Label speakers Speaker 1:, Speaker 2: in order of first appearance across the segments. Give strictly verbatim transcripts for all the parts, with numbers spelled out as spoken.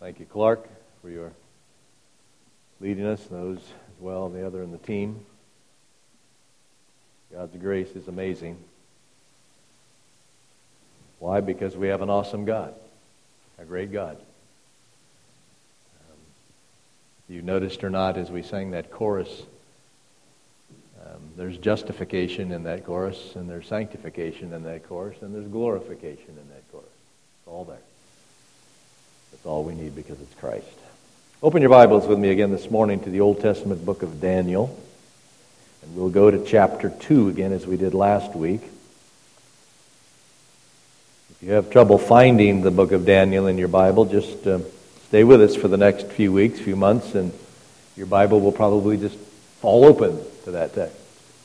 Speaker 1: Thank you, Clark, for your leading us, those as well, and the other in the team. God's grace is amazing. Why? Because we have an awesome God, a great God. Um, you noticed or not, as we sang that chorus, um, there's justification in that chorus, and there's sanctification in that chorus, and there's glorification in that chorus. It's all there. That's all we need because it's Christ. Open your Bibles with me again this morning to the Old Testament book of Daniel. And we'll go to chapter two again as we did last week. If you have trouble finding the book of Daniel in your Bible, just uh, stay with us for the next few weeks, few months, and your Bible will probably just fall open to that text.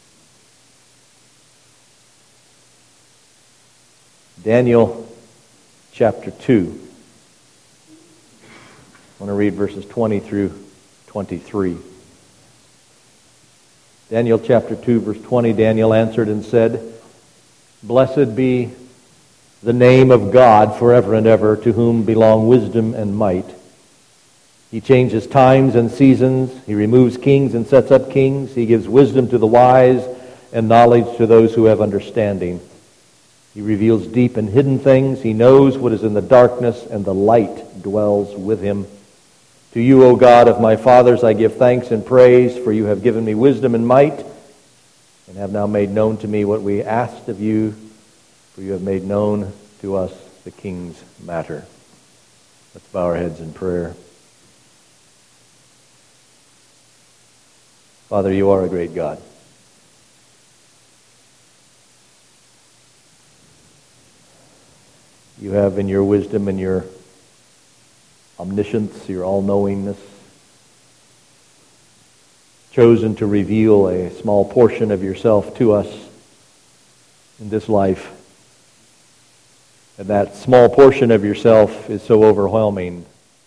Speaker 1: Daniel chapter two. I want to read verses twenty through twenty-three. Daniel chapter two, verse twenty, Daniel answered and said, "Blessed be the name of God forever and ever, to whom belong wisdom and might. He changes times and seasons. He removes kings and sets up kings. He gives wisdom to the wise and knowledge to those who have understanding. He reveals deep and hidden things. He knows what is in the darkness, and the light dwells with him. To you, O God of my fathers, I give thanks and praise, for you have given me wisdom and might, and have now made known to me what we asked of you, for you have made known to us the king's matter." Let's bow our heads in prayer. Father, you are a great God. You have in your wisdom and your omniscience, your all-knowingness, chosen to reveal a small portion of yourself to us in this life. And that small portion of yourself is so overwhelming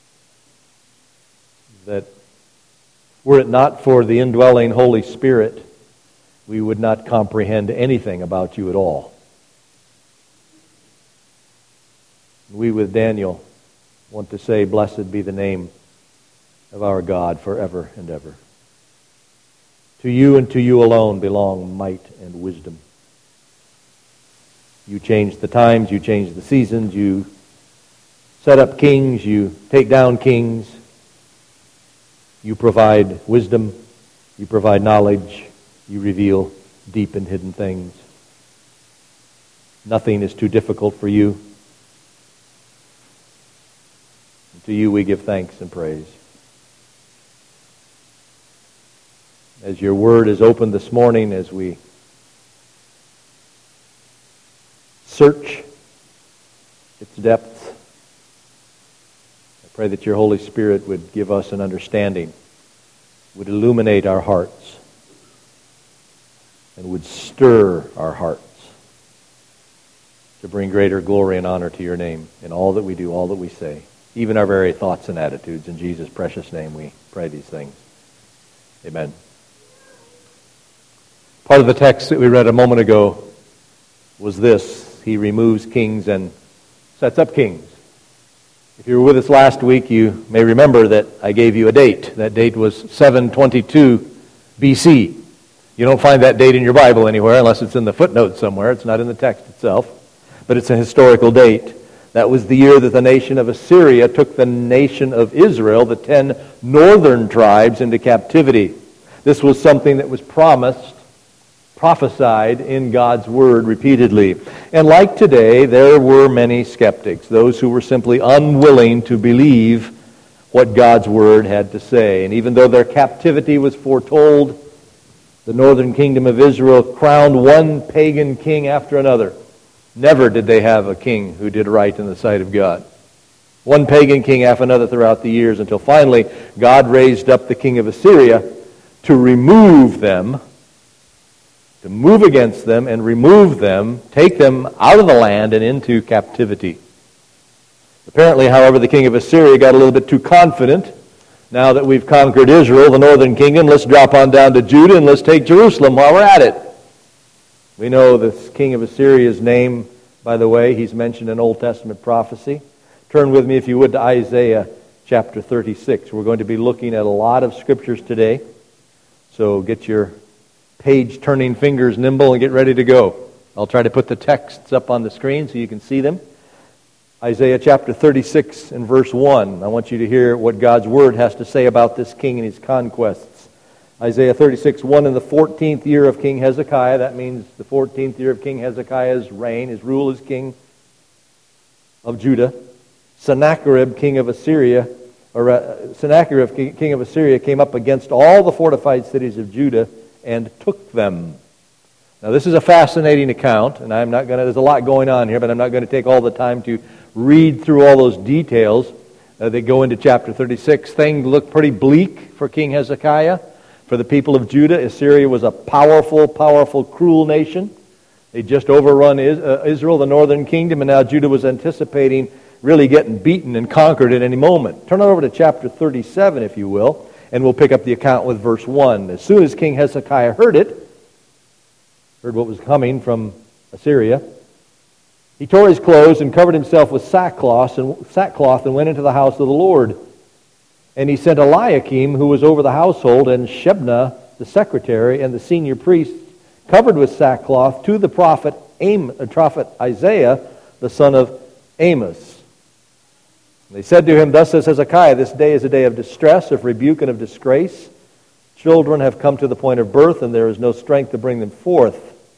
Speaker 1: that were it not for the indwelling Holy Spirit, we would not comprehend anything about you at all. We, with Daniel, want to say, "Blessed be the name of our God forever and ever." To you and to you alone belong might and wisdom. You change the times, you change the seasons, you set up kings, you take down kings. You provide wisdom, you provide knowledge, you reveal deep and hidden things. Nothing is too difficult for you. To you we give thanks and praise. As your word is opened this morning, as we search its depths, I pray that your Holy Spirit would give us an understanding, would illuminate our hearts, and would stir our hearts to bring greater glory and honor to your name in all that we do, all that we say, even our very thoughts and attitudes. In Jesus' precious name we pray these things. Amen. Part of the text that we read a moment ago was this: He removes kings and sets up kings. If you were with us last week, you may remember that I gave you a date. That date was seven twenty-two B C. You don't find that date in your Bible anywhere unless it's in the footnote somewhere. It's not in the text itself, but it's a historical date. That was the year that the nation of Assyria took the nation of Israel, the ten northern tribes, into captivity. This was something that was promised, prophesied in God's Word repeatedly. And like today, there were many skeptics, those who were simply unwilling to believe what God's Word had to say. And even though their captivity was foretold, the northern kingdom of Israel crowned one pagan king after another. Never did they have a king who did right in the sight of God. One pagan king after another throughout the years, until finally God raised up the king of Assyria to remove them, to move against them and remove them, take them out of the land and into captivity. Apparently, however, the king of Assyria got a little bit too confident. Now that we've conquered Israel, the northern kingdom, let's drop on down to Judah and let's take Jerusalem while we're at it. We know this king of Assyria's name, by the way. He's mentioned in Old Testament prophecy. Turn with me, if you would, to Isaiah chapter thirty-six. We're going to be looking at a lot of scriptures today, so get your page-turning fingers nimble and get ready to go. I'll try to put the texts up on the screen so you can see them. Isaiah chapter thirty-six and verse one. I want you to hear what God's Word has to say about this king and his conquests. Isaiah thirty-six, one, in the fourteenth year of King Hezekiah. That means the fourteenth year of King Hezekiah's reign, his rule as king of Judah. Sennacherib, king of Assyria, or uh, Sennacherib, king of Assyria, came up against all the fortified cities of Judah and took them. Now, this is a fascinating account, and I'm not going to, there's a lot going on here, but I'm not going to take all the time to read through all those details uh, that go into chapter thirty-six. Things look pretty bleak for King Hezekiah. For the people of Judah, Assyria was a powerful, powerful, cruel nation. They just overrun Israel, the northern kingdom, and now Judah was anticipating really getting beaten and conquered at any moment. Turn over to chapter thirty-seven, if you will, and we'll pick up the account with verse one. As soon as King Hezekiah heard it, heard what was coming from Assyria, he tore his clothes and covered himself with sackcloth and, sackcloth and went into the house of the Lord. And he sent Eliakim, who was over the household, and Shebna, the secretary, and the senior priest, covered with sackcloth, to the prophet, Am, uh, prophet Isaiah, the son of Amos. And they said to him, "Thus says Hezekiah, this day is a day of distress, of rebuke, and of disgrace. Children have come to the point of birth, and there is no strength to bring them forth.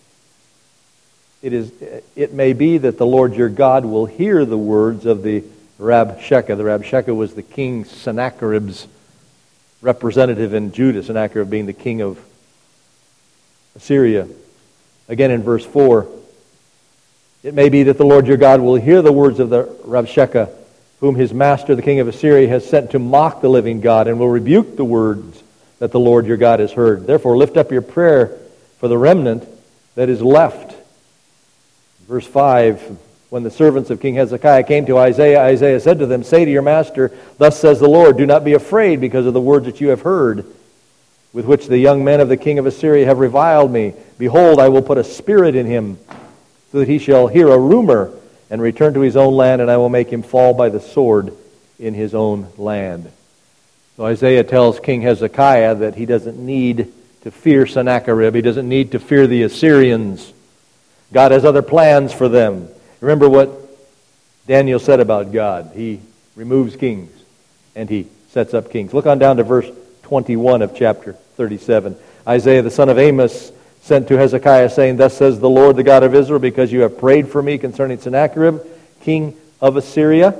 Speaker 1: It is. It may be that the Lord your God will hear the words of the Rabshakeh." The Rabshakeh was the king Sennacherib's representative in Judah, Sennacherib being the king of Assyria. Again in verse four, "It may be that the Lord your God will hear the words of the Rabshakeh, whom his master, the king of Assyria, has sent to mock the living God, and will rebuke the words that the Lord your God has heard. Therefore lift up your prayer for the remnant that is left." Verse five, "When the servants of King Hezekiah came to Isaiah, Isaiah said to them, Say to your master, Thus says the Lord, do not be afraid because of the words that you have heard, with which the young men of the king of Assyria have reviled me. Behold, I will put a spirit in him, so that he shall hear a rumor and return to his own land, and I will make him fall by the sword in his own land." So Isaiah tells King Hezekiah that he doesn't need to fear Sennacherib. He doesn't need to fear the Assyrians. God has other plans for them. Remember what Daniel said about God. He removes kings and he sets up kings. Look on down to verse twenty-one of chapter thirty-seven. Isaiah the son of Amos sent to Hezekiah, saying, "Thus says the Lord, the God of Israel, because you have prayed for me concerning Sennacherib, king of Assyria."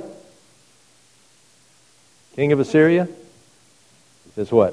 Speaker 1: King of Assyria? He says what?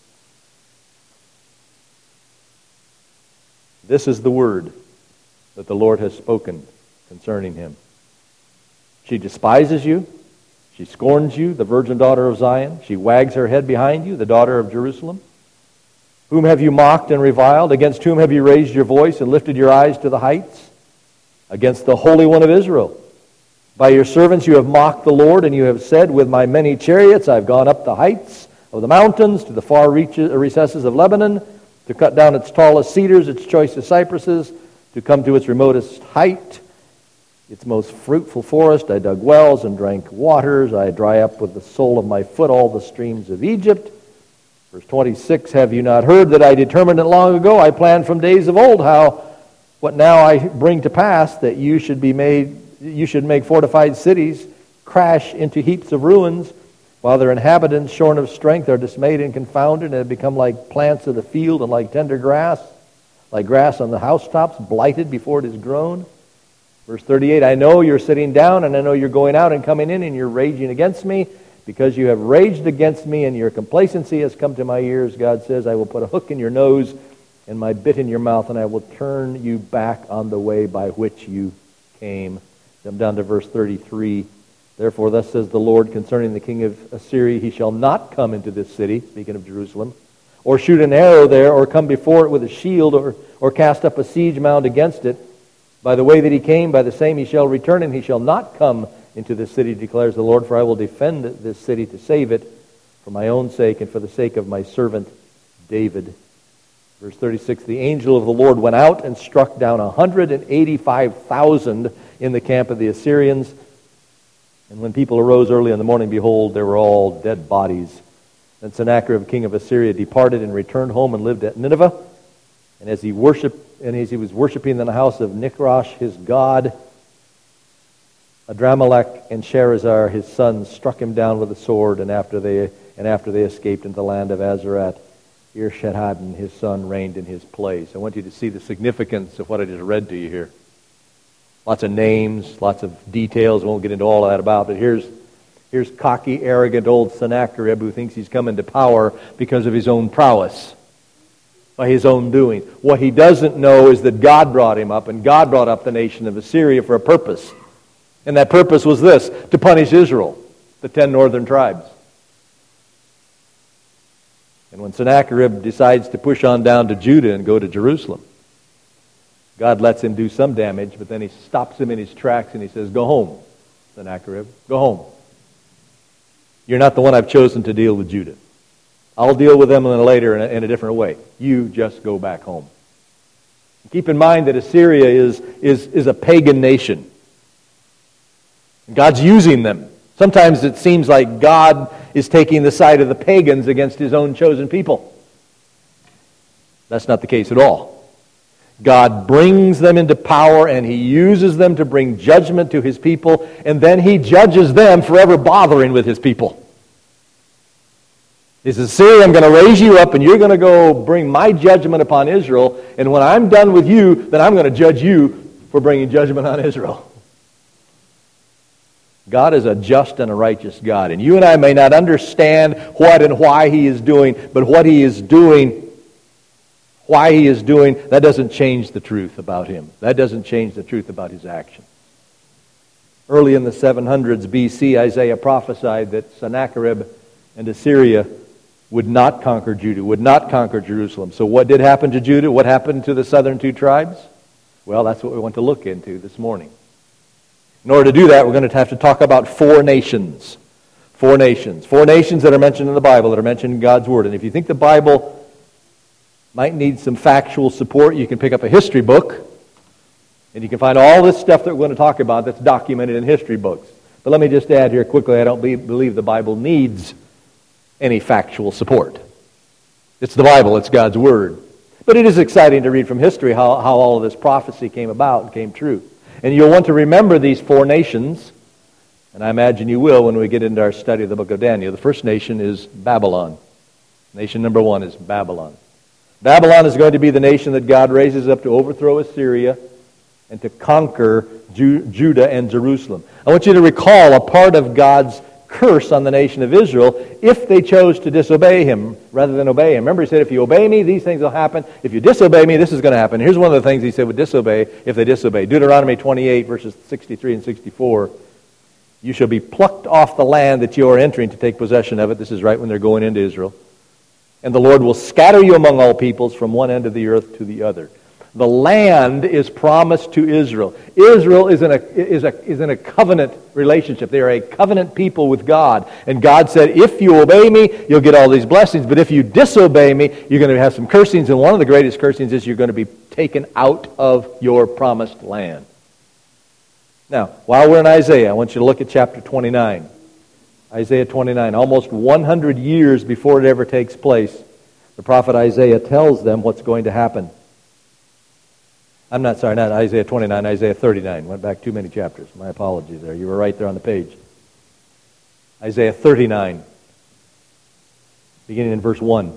Speaker 1: "This is the word that the Lord has spoken concerning him. She despises you. She scorns you, the virgin daughter of Zion. She wags her head behind you, the daughter of Jerusalem. Whom have you mocked and reviled? Against whom have you raised your voice and lifted your eyes to the heights? Against the Holy One of Israel. By your servants you have mocked the Lord, and you have said, With my many chariots I have gone up the heights of the mountains, to the far reaches, recesses of Lebanon, to cut down its tallest cedars, its choicest cypresses, to come to its remotest height, its most fruitful forest. I dug wells and drank waters. I dry up with the sole of my foot all the streams of Egypt." Verse twenty-six, "Have you not heard that I determined it long ago? I planned from days of old how what now I bring to pass, that you should be made, you should make fortified cities crash into heaps of ruins, while their inhabitants, shorn of strength, are dismayed and confounded, and have become like plants of the field and like tender grass, like grass on the housetops, blighted before it is grown." Verse thirty-eight, "I know you're sitting down, and I know you're going out and coming in, and you're raging against me. Because you have raged against me, and your complacency has come to my ears, God says, I will put a hook in your nose and my bit in your mouth, and I will turn you back on the way by which you came." Come down to verse thirty-three. "Therefore thus says the Lord concerning the king of Assyria, he shall not come into this city," speaking of Jerusalem, "or shoot an arrow there, or come before it with a shield, or, or cast up a siege mound against it. By the way that he came, by the same he shall return, and he shall not come into this city, declares the Lord, for I will defend this city to save it for my own sake and for the sake of my servant David." Verse thirty-six, "The angel of the Lord went out and struck down one hundred eighty-five thousand in the camp of the Assyrians, And when people arose early in the morning, behold, there were all dead bodies. Then Sennacherib, king of Assyria, departed and returned home and lived at Nineveh. And as he worshiped, and as he was worshiping in the house of Nichrash, his god, Adramelech and Sharezer, his sons, struck him down with a sword. And after they and after they escaped into the land of Azarat, Esarhaddon, his son, reigned in his place. I want you to see the significance of what I just read to you here. Lots of names, lots of details. I won't get into all of that about, but here's here's cocky, arrogant old Sennacherib who thinks he's come into power because of his own prowess, by his own doing. What he doesn't know is that God brought him up, and God brought up the nation of Assyria for a purpose. And that purpose was this, to punish Israel, the ten northern tribes. And when Sennacherib decides to push on down to Judah and go to Jerusalem, God lets him do some damage, but then he stops him in his tracks and he says, go home, Sennacherib, go home. You're not the one I've chosen to deal with Judah. I'll deal with them later in a, in a different way. You just go back home. Keep in mind that Assyria is, is, is a pagan nation. God's using them. Sometimes it seems like God is taking the side of the pagans against his own chosen people. That's not the case at all. God brings them into power and he uses them to bring judgment to his people, and then he judges them for ever bothering with his people. He says, Syria, I'm going to raise you up and you're going to go bring my judgment upon Israel, and when I'm done with you, then I'm going to judge you for bringing judgment on Israel. God is a just and a righteous God, and you and I may not understand what and why he is doing, but what he is doing, why he is doing, that doesn't change the truth about him. That doesn't change the truth about his action. Early in the seven hundreds B C, Isaiah prophesied that Sennacherib and Assyria would not conquer Judah, would not conquer Jerusalem. So what did happen to Judah? What happened to the southern two tribes? Well, that's what we want to look into this morning. In order to do that, we're going to have to talk about four nations. Four nations. Four nations that are mentioned in the Bible, that are mentioned in God's Word. And if you think the Bible might need some factual support, you can pick up a history book, and you can find all this stuff that we're going to talk about that's documented in history books. But let me just add here quickly, I don't believe the Bible needs any factual support. It's the Bible, it's God's Word. But it is exciting to read from history how, how all of this prophecy came about and came true. And you'll want to remember these four nations, and I imagine you will when we get into our study of the book of Daniel. The first nation is Babylon. Nation number one is Babylon. Babylon is going to be the nation that God raises up to overthrow Assyria and to conquer Ju- Judah and Jerusalem. I want you to recall a part of God's curse on the nation of Israel if they chose to disobey him rather than obey him. Remember, he said, if you obey me, these things will happen. If you disobey me, this is going to happen. Here's one of the things he said would disobey if they disobey. Deuteronomy twenty-eight, verses sixty-three and sixty-four. You shall be plucked off the land that you are entering to take possession of it. This is right when they're going into Israel. And the Lord will scatter you among all peoples from one end of the earth to the other. The land is promised to Israel. Israel is in a, is a, is in a covenant relationship. They are a covenant people with God. And God said, if you obey me, you'll get all these blessings. But if you disobey me, you're going to have some cursings. And one of the greatest cursings is you're going to be taken out of your promised land. Now, while we're in Isaiah, I want you to look at chapter twenty-nine. Isaiah twenty-nine, almost one hundred years before it ever takes place, the prophet Isaiah tells them what's going to happen. I'm not sorry, not Isaiah twenty-nine, Isaiah thirty-nine. Went back too many chapters. My apologies there. You were right there on the page. Isaiah thirty-nine, beginning in verse one.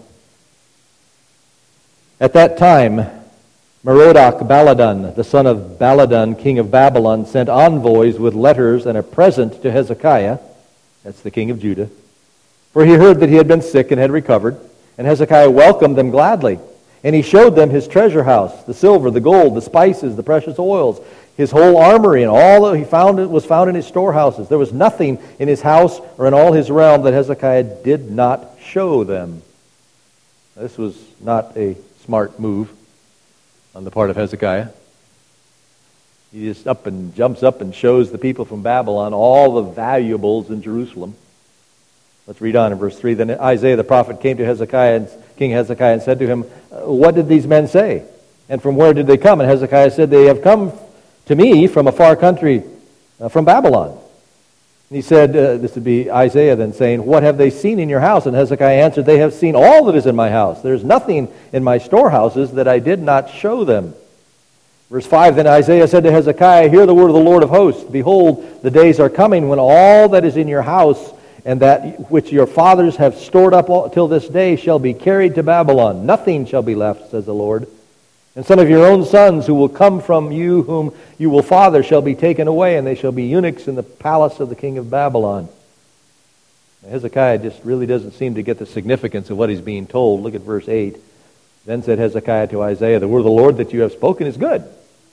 Speaker 1: At that time, Merodach Baladan, the son of Baladan, king of Babylon, sent envoys with letters and a present to Hezekiah, that's the king of Judah, for he heard that he had been sick and had recovered, and Hezekiah welcomed them gladly. And he showed them his treasure house, the silver, the gold, the spices, the precious oils, his whole armory, and all that he found was found in his storehouses. There was nothing in his house or in all his realm that Hezekiah did not show them. This was not a smart move on the part of Hezekiah. He just up and jumps up and shows the people from Babylon all the valuables in Jerusalem. Let's read on in verse three. Then Isaiah the prophet came to Hezekiah, and King Hezekiah, and said to him, what did these men say? And from where did they come? And Hezekiah said, they have come to me from a far country, uh, from Babylon. And he said, uh, this would be Isaiah then saying, what have they seen in your house? And Hezekiah answered, they have seen all that is in my house. There is nothing in my storehouses that I did not show them. Verse five, then Isaiah said to Hezekiah, hear the word of the Lord of hosts. Behold, the days are coming when all that is in your house and that which your fathers have stored up till this day shall be carried to Babylon. Nothing shall be left, says the Lord. And some of your own sons who will come from you, whom you will father, shall be taken away, and they shall be eunuchs in the palace of the king of Babylon. Now, Hezekiah just really doesn't seem to get the significance of what he's being told. Look at verse eight. Then said Hezekiah to Isaiah, the word of the Lord that you have spoken is good.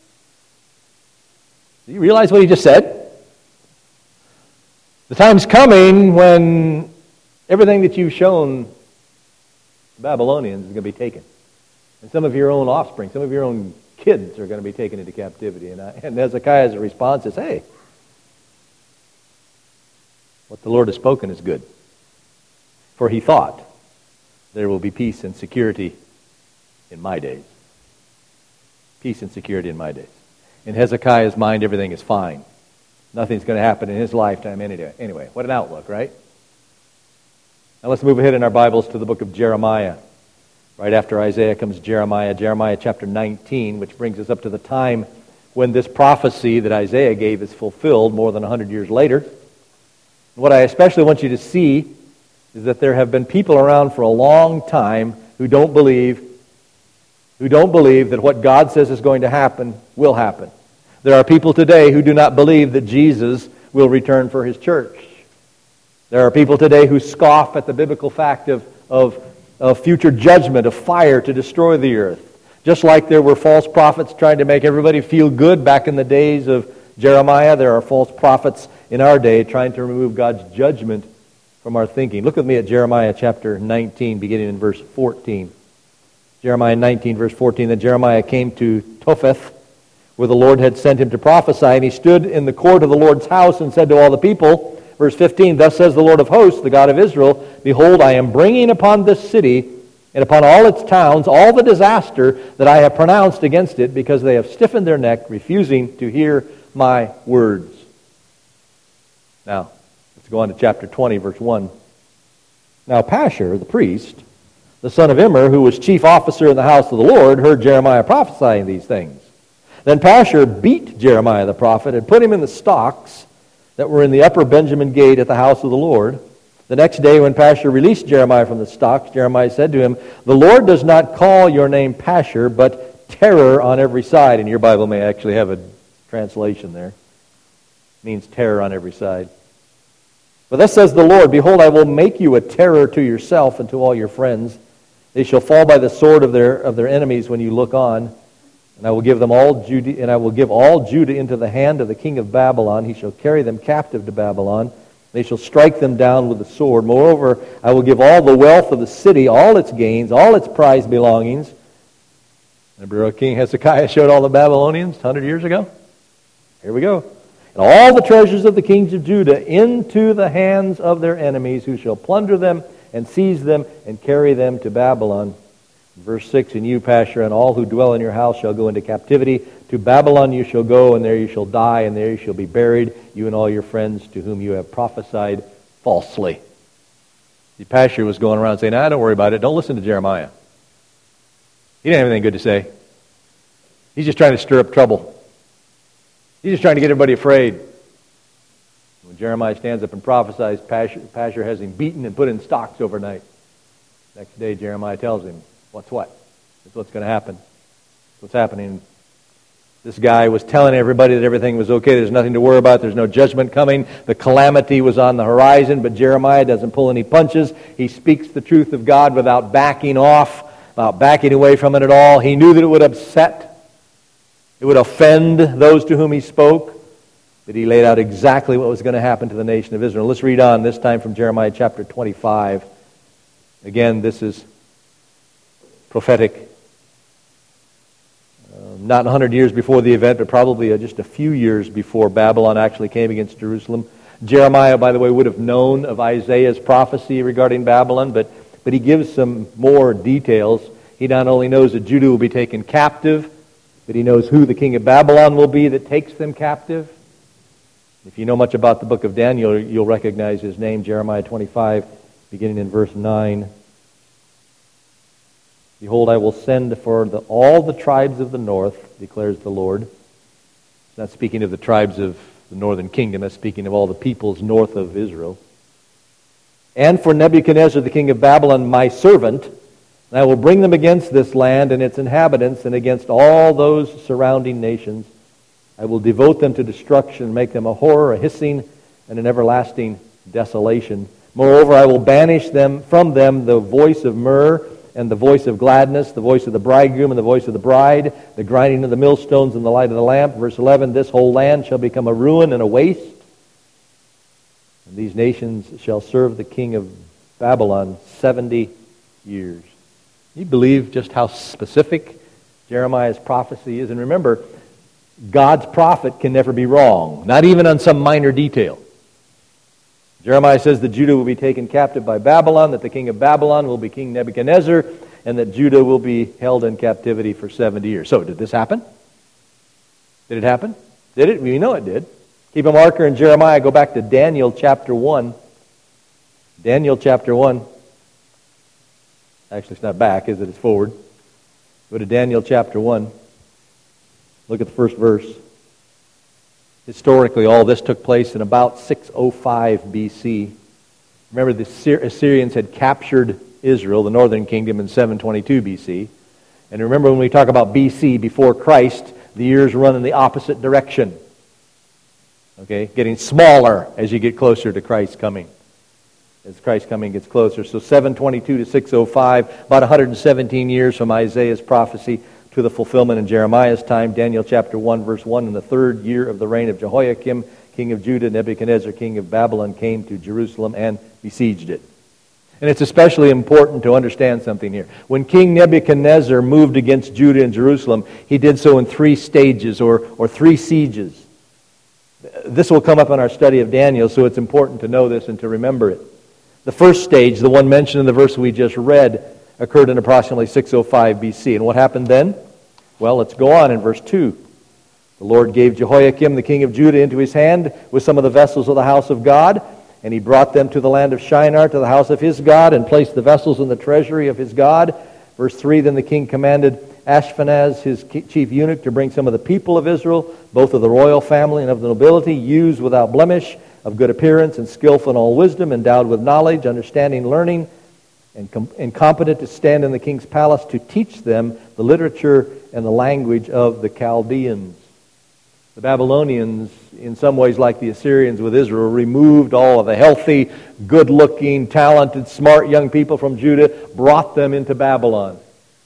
Speaker 1: Do you realize what he just said? The time's coming when everything that you've shown the Babylonians is going to be taken. And some of your own offspring, some of your own kids are going to be taken into captivity. And, I, and Hezekiah's response is, hey, what the Lord has spoken is good. For he thought, there will be peace and security in my days. Peace and security in my days. In Hezekiah's mind, everything is fine. Nothing's going to happen in his lifetime anyway. Anyway, what an outlook, right? Now let's move ahead in our Bibles to the book of Jeremiah. Right after Isaiah comes Jeremiah, Jeremiah chapter nineteen, which brings us up to the time when this prophecy that Isaiah gave is fulfilled more than one hundred years later. What I especially want you to see is that there have been people around for a long time who don't believe, who don't believe that what God says is going to happen will happen. There are people today who do not believe that Jesus will return for his church. There are people today who scoff at the biblical fact of, of of future judgment, of fire to destroy the earth. Just like there were false prophets trying to make everybody feel good back in the days of Jeremiah, there are false prophets in our day trying to remove God's judgment from our thinking. Look with me at Jeremiah chapter nineteen, beginning in verse fourteen. Jeremiah nineteen, verse fourteen. Then Jeremiah came to Topheth, where the Lord had sent him to prophesy, and he stood in the court of the Lord's house and said to all the people, verse fifteen, thus says the Lord of hosts, the God of Israel, behold, I am bringing upon this city and upon all its towns all the disaster that I have pronounced against it, because they have stiffened their neck, refusing to hear my words. Now, let's go on to chapter twenty, verse one. Now Pashur, the priest, the son of Immer, who was chief officer in the house of the Lord, heard Jeremiah prophesying these things. Then Pashur beat Jeremiah the prophet and put him in the stocks that were in the upper Benjamin gate at the house of the Lord. The next day when Pashur released Jeremiah from the stocks, Jeremiah said to him, the Lord does not call your name Pashur, but terror on every side. And your Bible may actually have a translation there. It means terror on every side. But thus says the Lord, behold, I will make you a terror to yourself and to all your friends. They shall fall by the sword of their of their enemies when you look on. And I will give them all Judah, and I will give all Judah into the hand of the king of Babylon. He shall carry them captive to Babylon. They shall strike them down with the sword. Moreover, I will give all the wealth of the city, all its gains, all its prized belongings. Remember King Hezekiah showed all the Babylonians one hundred years ago? Here we go. And all the treasures of the kings of Judah into the hands of their enemies, who shall plunder them and seize them and carry them to Babylon. Verse six, and you, Pashur, and all who dwell in your house shall go into captivity. To Babylon you shall go, and there you shall die, and there you shall be buried, you and all your friends to whom you have prophesied falsely. See, Pashur was going around saying, nah, don't worry about it. Don't listen to Jeremiah. He didn't have anything good to say. He's just trying to stir up trouble. He's just trying to get everybody afraid. When Jeremiah stands up and prophesies, Pashur, Pashur has him beaten and put in stocks overnight. Next day, Jeremiah tells him, what's what? That's what's going to happen. That's what's happening. This guy was telling everybody that everything was okay. There's nothing to worry about. There's no judgment coming. The calamity was on the horizon, but Jeremiah doesn't pull any punches. He speaks the truth of God without backing off, without backing away from it at all. He knew that it would upset, it would offend those to whom he spoke, but he laid out exactly what was going to happen to the nation of Israel. Let's read on, this time from Jeremiah chapter twenty-five. Again, this is prophetic. Uh, not one hundred years before the event, but probably uh, just a few years before Babylon actually came against Jerusalem. Jeremiah, by the way, would have known of Isaiah's prophecy regarding Babylon, but, but he gives some more details. He not only knows that Judah will be taken captive, but he knows who the king of Babylon will be that takes them captive. If you know much about the book of Daniel, you'll recognize his name, Jeremiah twenty-five, beginning in verse nine. Behold, I will send for the, all the tribes of the north, declares the Lord. It's not speaking of the tribes of the northern kingdom, that's speaking of all the peoples north of Israel. And for Nebuchadnezzar, the king of Babylon, my servant, and I will bring them against this land and its inhabitants and against all those surrounding nations. I will devote them to destruction, make them a horror, a hissing, and an everlasting desolation. Moreover, I will banish them from them the voice of myrrh and the voice of gladness, the voice of the bridegroom and the voice of the bride, the grinding of the millstones and the light of the lamp. Verse eleven, this whole land shall become a ruin and a waste, and these nations shall serve the king of Babylon seventy years. You believe just how specific Jeremiah's prophecy is? And remember, God's prophet can never be wrong, not even on some minor detail. Jeremiah says that Judah will be taken captive by Babylon, that the king of Babylon will be King Nebuchadnezzar, and that Judah will be held in captivity for seventy years. So, did this happen? Did it happen? Did it? We know it did. Keep a marker in Jeremiah. Go back to Daniel chapter one. Daniel chapter one. Actually, it's not back, is it? It's forward. Go to Daniel chapter one. Look at the first verse. Historically, all this took place in about six oh five B C. Remember, the Assyrians had captured Israel, the northern kingdom, in seven twenty-two B C. And remember, when we talk about B C, before Christ, the years run in the opposite direction. Okay? Getting smaller as you get closer to Christ's coming. As Christ's coming gets closer. So seven twenty-two to six oh five, about one hundred seventeen years from Isaiah's prophecy to the fulfillment in Jeremiah's time. Daniel chapter one, verse one, in the third year of the reign of Jehoiakim, king of Judah, Nebuchadnezzar, king of Babylon, came to Jerusalem and besieged it. And it's especially important to understand something here. When King Nebuchadnezzar moved against Judah and Jerusalem, he did so in three stages or, or three sieges. This will come up in our study of Daniel, so it's important to know this and to remember it. The first stage, the one mentioned in the verse we just read, occurred in approximately six oh five B C. And what happened then? Well, let's go on in verse two. The Lord gave Jehoiakim, the king of Judah, into his hand with some of the vessels of the house of God, and he brought them to the land of Shinar, to the house of his God, and placed the vessels in the treasury of his God. Verse three, then the king commanded Ashpenaz, his chief eunuch, to bring some of the people of Israel, both of the royal family and of the nobility, used without blemish, of good appearance, and skillful in all wisdom, endowed with knowledge, understanding, learning, and, com- and competent to stand in the king's palace, to teach them the literature and the language of the Chaldeans. The Babylonians, in some ways like the Assyrians with Israel, removed all of the healthy, good-looking, talented, smart young people from Judah, brought them into Babylon.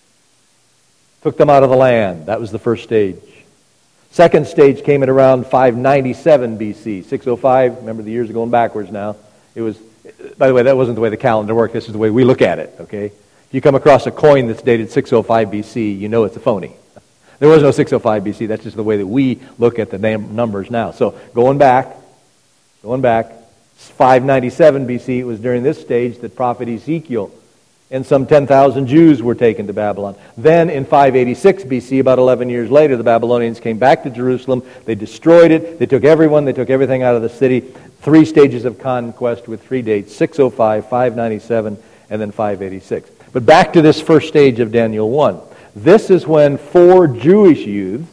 Speaker 1: Took them out of the land. That was the first stage. Second stage came at around five ninety-seven B C. six oh five, remember the years are going backwards now. It was, by the way, that wasn't the way the calendar worked. This is the way we look at it, okay? If you come across a coin that's dated six oh five B C, you know it's a phony. There was no six oh five B C. That's just the way that we look at the name, numbers now. So going back, going back, five ninety-seven B C, it was during this stage that prophet Ezekiel and some ten thousand Jews were taken to Babylon. Then in five eighty-six B C, about eleven years later, the Babylonians came back to Jerusalem. They destroyed it. They took everyone. They took everything out of the city. Three stages of conquest with three dates, six oh five, five ninety-seven, and then five eighty-six. But back to this first stage of Daniel one. This is when four Jewish youths,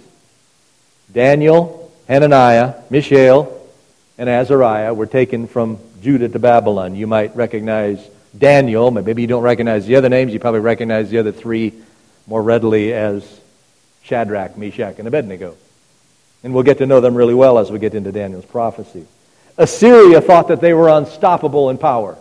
Speaker 1: Daniel, Hananiah, Mishael, and Azariah, were taken from Judah to Babylon. You might recognize Daniel. Maybe you don't recognize the other names. You probably recognize the other three more readily as Shadrach, Meshach, and Abednego. And we'll get to know them really well as we get into Daniel's prophecy. Assyria thought that they were unstoppable in power.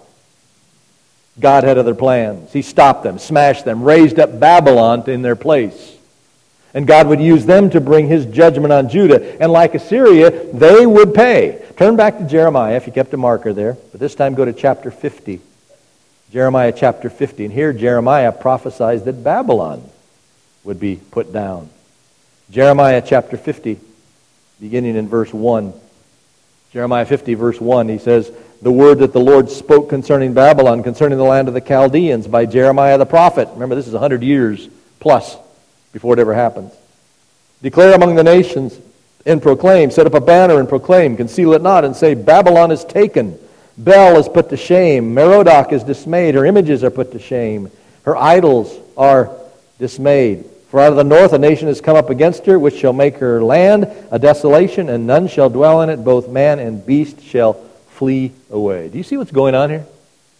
Speaker 1: God had other plans. He stopped them, smashed them, raised up Babylon in their place. And God would use them to bring His judgment on Judah. And like Assyria, they would pay. Turn back to Jeremiah, if you kept a marker there. But this time go to chapter fifty. Jeremiah chapter fifty. And here Jeremiah prophesies that Babylon would be put down. Jeremiah chapter fifty, beginning in verse one. Jeremiah fifty, verse one, he says, the word that the Lord spoke concerning Babylon, concerning the land of the Chaldeans, by Jeremiah the prophet. Remember, this is one hundred years plus before it ever happens. Declare among the nations and proclaim, set up a banner and proclaim, conceal it not, and say, Babylon is taken, Bel is put to shame, Merodach is dismayed, her images are put to shame, her idols are dismayed. For out of the north a nation has come up against her, which shall make her land a desolation, and none shall dwell in it, both man and beast shall flee away. Do you see what's going on here?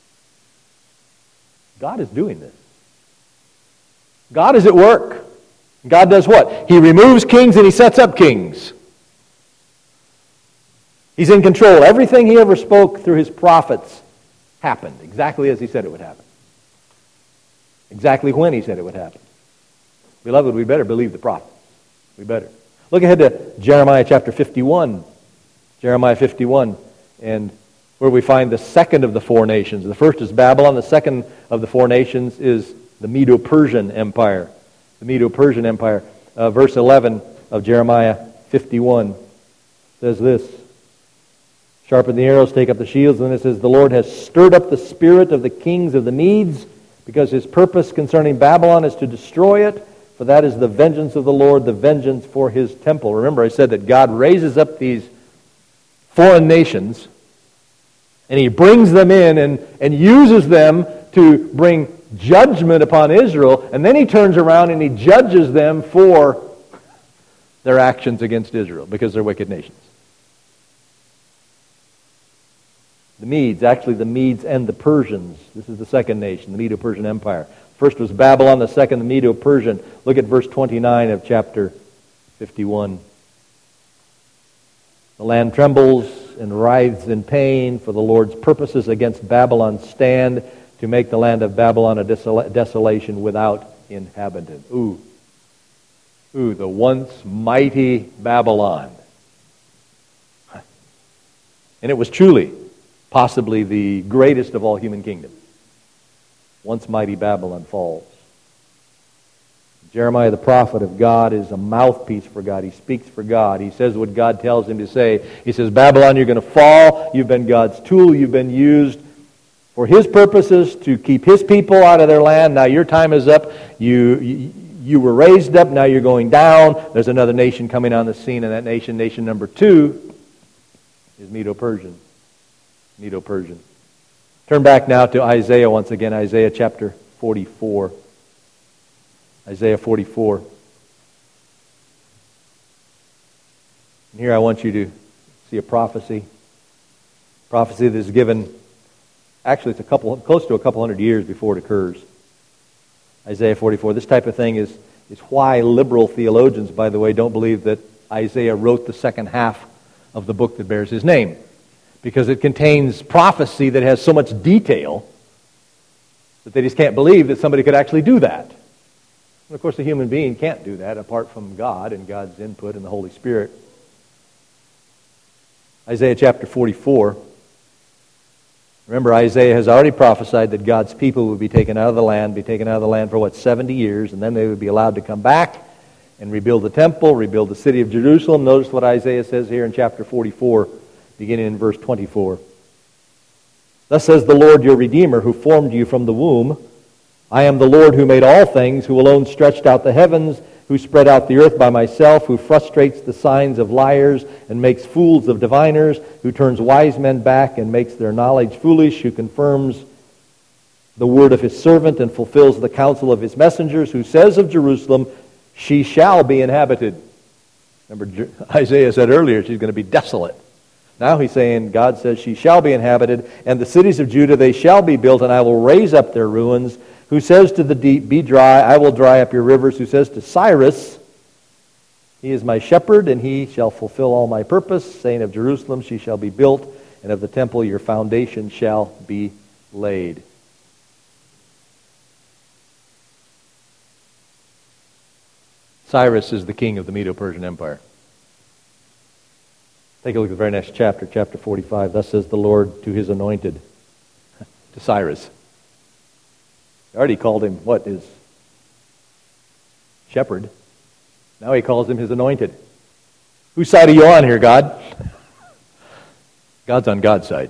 Speaker 1: God is doing this. God is at work. God does what? He removes kings and He sets up kings. He's in control. Everything He ever spoke through His prophets happened exactly as He said it would happen. Exactly when He said it would happen. Beloved, we better believe the prophets. We better. Look ahead to Jeremiah chapter fifty-one. Jeremiah fifty-one, and where we find the second of the four nations. The first is Babylon. The second of the four nations is the Medo-Persian Empire. The Medo-Persian Empire. Uh, verse eleven of Jeremiah fifty-one says this. Sharpen the arrows, take up the shields. And then it says, the Lord has stirred up the spirit of the kings of the Medes, because His purpose concerning Babylon is to destroy it. For that is the vengeance of the Lord, the vengeance for His temple. Remember, I said that God raises up these foreign nations, and He brings them in and, and uses them to bring judgment upon Israel, and then He turns around and He judges them for their actions against Israel, because they're wicked nations. The Medes, actually the Medes and the Persians. This is the second nation, the Medo-Persian Empire. First was Babylon, the second the Medo-Persian. Look at verse twenty-nine of chapter fifty-one. The land trembles and writhes in pain, for the Lord's purposes against Babylon stand, to make the land of Babylon a desola- desolation without inhabitant. Ooh. Ooh, the once mighty Babylon. And it was truly, possibly the greatest of all human kingdoms. Once mighty Babylon falls. Jeremiah, the prophet of God, is a mouthpiece for God. He speaks for God. He says what God tells him to say. He says, Babylon, you're going to fall. You've been God's tool. You've been used for His purposes to keep His people out of their land. Now your time is up. You, you, you were raised up. Now you're going down. There's another nation coming on the scene, and that nation, nation number two, is Medo-Persian. Medo-Persian. Turn back now to Isaiah once again, Isaiah chapter forty-four. Isaiah forty-four. And here I want you to see a prophecy. Prophecy that is given, actually it's a couple, close to a couple hundred years before it occurs. Isaiah forty-four. This type of thing is, is why liberal theologians, by the way, don't believe that Isaiah wrote the second half of the book that bears his name. Because it contains prophecy that has so much detail that they just can't believe that somebody could actually do that. And of course, a human being can't do that apart from God and God's input and the Holy Spirit. Isaiah chapter forty-four. Remember, Isaiah has already prophesied that God's people would be taken out of the land, be taken out of the land for, what, seventy years, and then they would be allowed to come back and rebuild the temple, rebuild the city of Jerusalem. Notice what Isaiah says here in chapter forty-four. Beginning in verse twenty-four. Thus says the Lord your Redeemer, who formed you from the womb. I am the Lord who made all things, who alone stretched out the heavens, who spread out the earth by myself, who frustrates the signs of liars and makes fools of diviners, who turns wise men back and makes their knowledge foolish, who confirms the word of His servant and fulfills the counsel of His messengers, who says of Jerusalem, she shall be inhabited. Remember, Isaiah said earlier she's going to be desolate. Now he's saying, God says, she shall be inhabited, and the cities of Judah, they shall be built, and I will raise up their ruins. Who says to the deep, be dry, I will dry up your rivers. Who says to Cyrus, He is my shepherd, and He shall fulfill all my purpose, saying of Jerusalem, she shall be built, and of the temple your foundation shall be laid. Cyrus is the king of the Medo-Persian Empire. Take a look at the very next chapter, chapter forty-five. Thus says the Lord to His anointed, to Cyrus. He already called him, what, his shepherd. Now He calls him His anointed. Whose side are you on here, God? God's on God's side.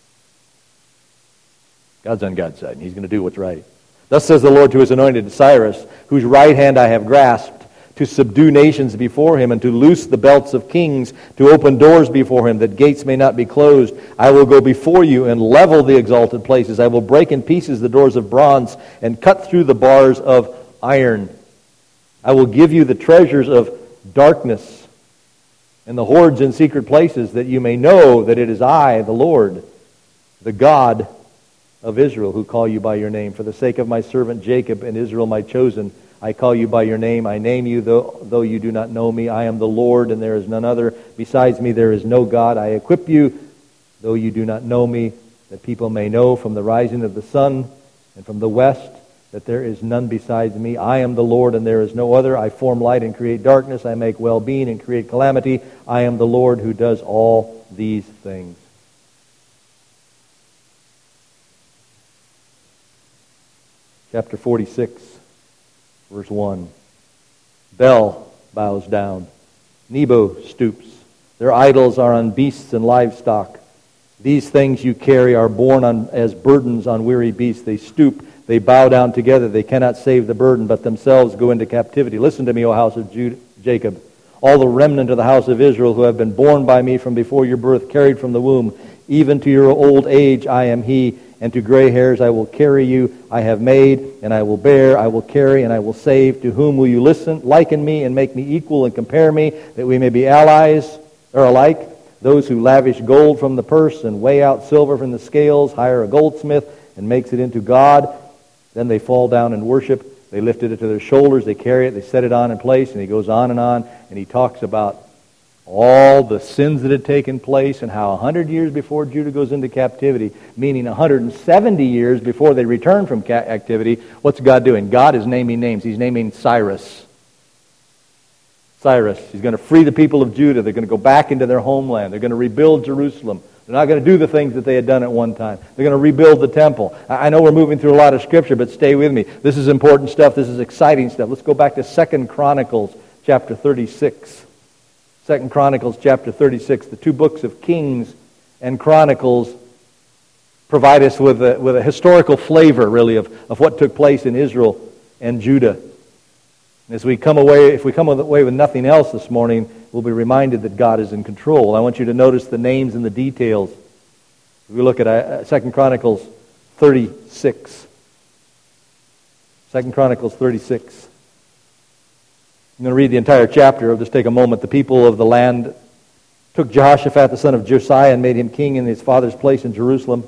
Speaker 1: God's on God's side, and He's going to do what's right. Thus says the Lord to His anointed, Cyrus, whose right hand I have grasped, to subdue nations before him, and to loose the belts of kings, to open doors before him, that gates may not be closed. I will go before you and level the exalted places. I will break in pieces the doors of bronze and cut through the bars of iron. I will give you the treasures of darkness and the hoards in secret places, that you may know that it is I, the Lord, the God of Israel, who call you by your name. For the sake of my servant Jacob and Israel, my chosen, I call you by your name. I name you, though, though you do not know me. I am the Lord, and there is none other. Besides me, there is no God. I equip you, though you do not know me, that people may know from the rising of the sun and from the west that there is none besides me. I am the Lord, and there is no other. I form light and create darkness. I make well-being and create calamity. I am the Lord who does all these things. Chapter forty-six, verse one. Bel bows down. Nebo stoops. Their idols are on beasts and livestock. These things you carry are borne on, as burdens on weary beasts. They stoop. They bow down together. They cannot save the burden, but themselves go into captivity. Listen to me, O house of Judah, Jacob, all the remnant of the house of Israel who have been born by me from before your birth, carried from the womb. Even to your old age I am he, and to gray hairs I will carry you. I have made, and I will bear, I will carry, and I will save. To whom will you listen? Liken me and make me equal and compare me, that we may be allies, or alike. Those who lavish gold from the purse and weigh out silver from the scales, hire a goldsmith and makes it into God. Then they fall down and worship. They lifted it to their shoulders. They carry it. They set it on in place. And he goes on and on. And he talks about all the sins that had taken place and how one hundred years before Judah goes into captivity, meaning one hundred seventy years before they return from captivity, what's God doing? God is naming names. He's naming Cyrus. Cyrus. He's going to free the people of Judah. They're going to go back into their homeland. They're going to rebuild Jerusalem. They're not going to do the things that they had done at one time. They're going to rebuild the temple. I know we're moving through a lot of Scripture, but stay with me. This is important stuff. This is exciting stuff. Let's go back to Second Chronicles chapter thirty-six. Second Chronicles chapter thirty-six. The two books of Kings and Chronicles provide us with a, with a historical flavor, really, of, of what took place in Israel and Judah. As we come away, if we come away with nothing else this morning, we'll be reminded that God is in control. I want you to notice the names and the details. If we look at Second Chronicles thirty-six. Second Chronicles thirty-six. I'm going to read the entire chapter. I'll just take a moment. The people of the land took Jehoshaphat, the son of Josiah, and made him king in his father's place in Jerusalem.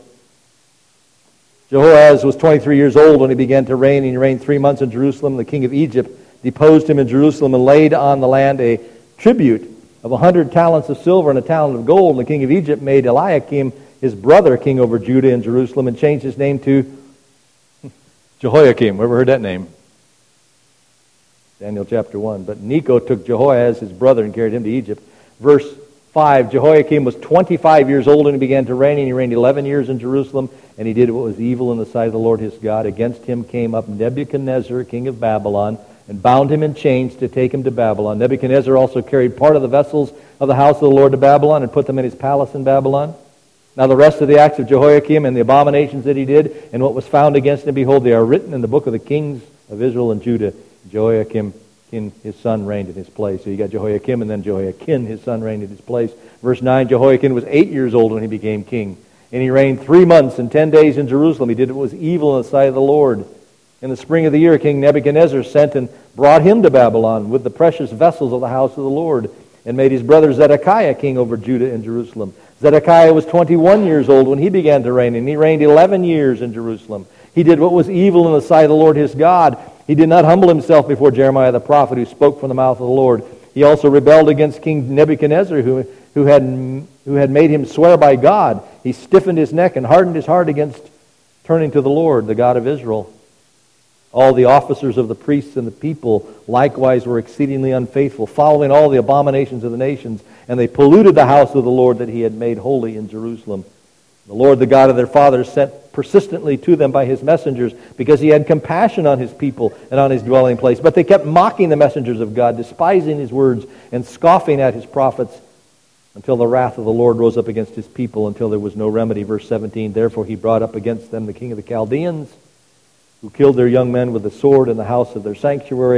Speaker 1: Jehoahaz was twenty-three years old when he began to reign, and he reigned three months in Jerusalem. The king of Egypt deposed him in Jerusalem and laid on the land a tribute of a hundred talents of silver and a talent of gold. And the king of Egypt made Eliakim, his brother, king over Judah and Jerusalem, and changed his name to Jehoiakim. Ever heard that name? Daniel chapter one. But Necho took Jehoahaz, his brother, and carried him to Egypt. Verse five, Jehoiakim was twenty-five years old when he began to reign, and he reigned eleven years in Jerusalem, and he did what was evil in the sight of the Lord his God. Against him came up Nebuchadnezzar, king of Babylon, and bound him in chains to take him to Babylon. Nebuchadnezzar also carried part of the vessels of the house of the Lord to Babylon and put them in his palace in Babylon. Now the rest of the acts of Jehoiakim and the abominations that he did and what was found against him, behold, they are written in the book of the kings of Israel and Judah. Jehoiakim, his son, reigned in his place. So you got Jehoiakim, and then Jehoiakim, his son, reigned in his place. Verse nine, Jehoiakim was eight years old when he became king. And he reigned three months and ten days in Jerusalem. He did what was evil in the sight of the Lord. In the spring of the year, King Nebuchadnezzar sent and brought him to Babylon with the precious vessels of the house of the Lord, and made his brother Zedekiah king over Judah and Jerusalem. Zedekiah was twenty-one years old when he began to reign, and he reigned eleven years in Jerusalem. He did what was evil in the sight of the Lord his God. He did not humble himself before Jeremiah the prophet, who spoke from the mouth of the Lord. He also rebelled against King Nebuchadnezzar, who, who, had, who had made him swear by God. He stiffened his neck and hardened his heart against turning to the Lord, the God of Israel. All the officers of the priests and the people likewise were exceedingly unfaithful, following all the abominations of the nations, and they polluted the house of the Lord that he had made holy in Jerusalem. The Lord, the God of their fathers, sent persistently to them by his messengers, because he had compassion on his people and on his dwelling place. But they kept mocking the messengers of God, despising his words, and scoffing at his prophets, until the wrath of the Lord rose up against his people, until there was no remedy. Verse seventeen, therefore he brought up against them the king of the Chaldeans, who killed their young men with the sword in the house of their sanctuary.